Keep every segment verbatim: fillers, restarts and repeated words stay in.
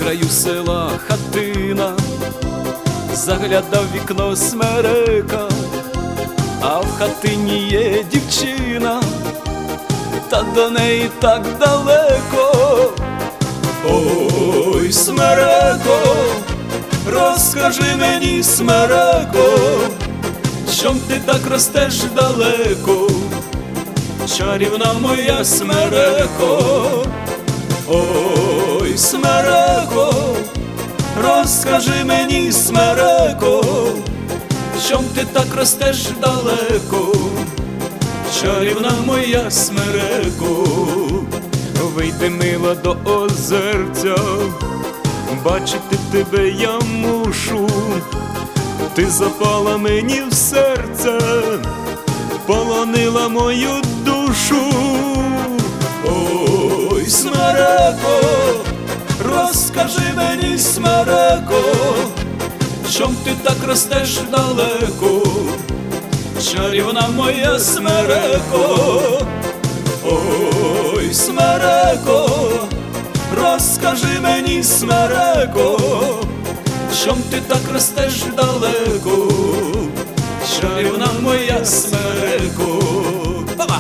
краю села хатина, заглядав вікно смерека, а в хатині є дівчина, та до неї так далеко. Ой, смереко, розкажи мені, смереко, чом ти так ростеш далеко, чарівна моя смереко. Ой, смереко, розкажи мені, смереко, чом ти так ростеш далеко, чарівна моя смереко. Вийди, мила, до озерця, бачити тебе я мушу, ти запала мені в серце, полонила мою душу. Ой, смереко, розкажи мені, смереко, чом ти так ростеш далеко, чарівна моя смереко. Ой, смереко, розкажи мені, смереко, чом ти так ростеш далеко, чарівна моя смереко. Опа!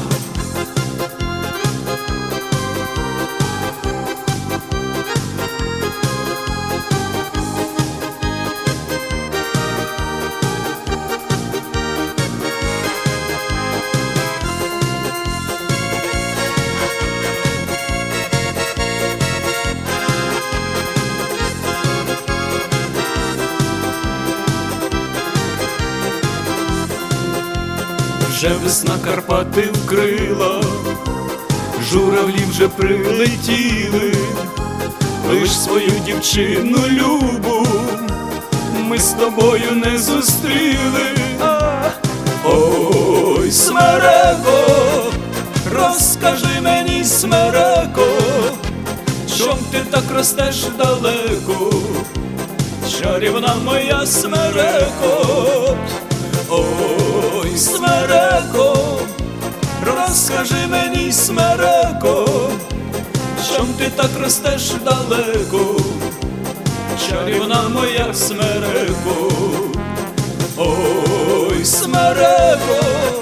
Вже весна Карпати вкрила, журавлі вже прилетіли, лиш свою дівчину любу ми з тобою не зустріли. Ой, смереко, розкажи мені, смереко, чом ти так ростеш далеко, чарівна моя смереко. Ой, смереко, розкажи мені, смереко, чом ти так ростеш далеко, чарівна моя смереко. Ой, смереко,